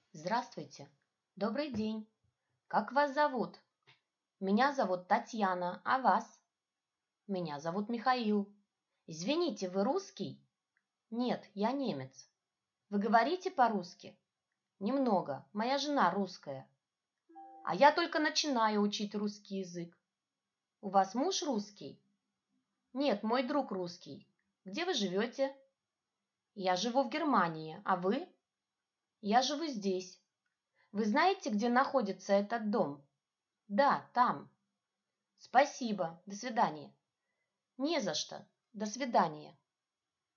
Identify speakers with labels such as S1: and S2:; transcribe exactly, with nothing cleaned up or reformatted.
S1: Здравствуйте. Добрый день. Как вас зовут? Меня зовут Татьяна, а вас? Меня зовут Михаил. Извините, вы русский? Нет, я немец. Вы говорите по-русски? Немного. Моя жена русская. А я только начинаю учить русский язык. У вас муж русский? Нет, мой друг русский. Где вы живете? Я живу в Германии, а вы? Я живу здесь. Вы знаете, где находится этот дом? Да, там. Спасибо. До свидания. Не за что. До свидания.